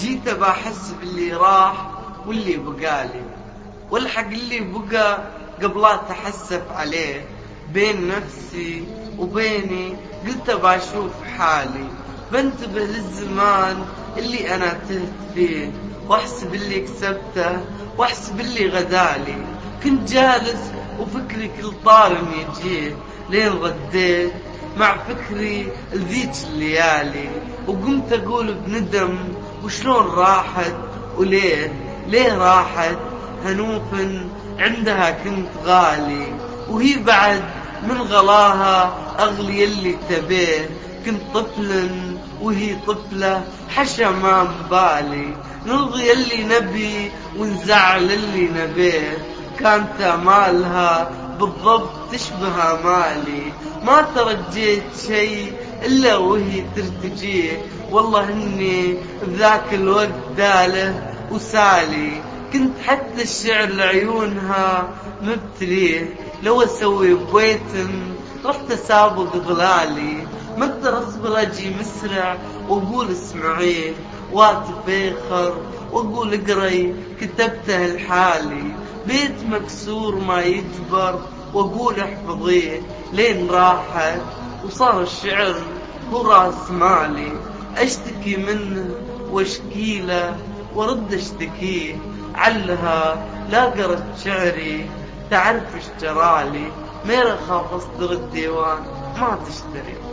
جيت بحس باللي راح واللي بقالي، والحق اللي بقى قبل تحسف عليه. بين نفسي وبيني قلت بشوف حالي، بنتبه للزمان اللي أنا تهت فيه، واحسب اللي كسبته واحسب اللي غدالي. كنت جالس وفكري كل طارم يجيه، لين رديت مع فكري لذيك الليالي، وقمت أقول بندم وشلون راحت ليه راحت. هنوف عندها كنت غالي، وهي بعد من غلاها أغلي اللي تبيه. كنت طفل وهي طفلة حشا ما مبالي، نرضي اللي نبي ونزعل اللي نبيه. كانت آمالها بالضبط تشبه آمالي، ما ترجيت شيء إلا وهي ترتجيه. والله إني بذاك الوقت داله وسالي، كنت حتى الشعر لعيونها مبتليه. لو أسوي بويتم رحت أسابق ضلالي، ما أقدر أصبر أجي مسرع وأقول اسمعيه، واتف بيخر وأقول اقري كتبته لحالي. بيت مكسور ما يجبر وأقول احفظيه، لين راحت وصار الشعر هو راس مالي. أشتكي منه واشكيله ورد اشتكيه، علها لا قرت شعري تعرف اشترالي. ميرا خاف اصدر الديوان ما تشتري.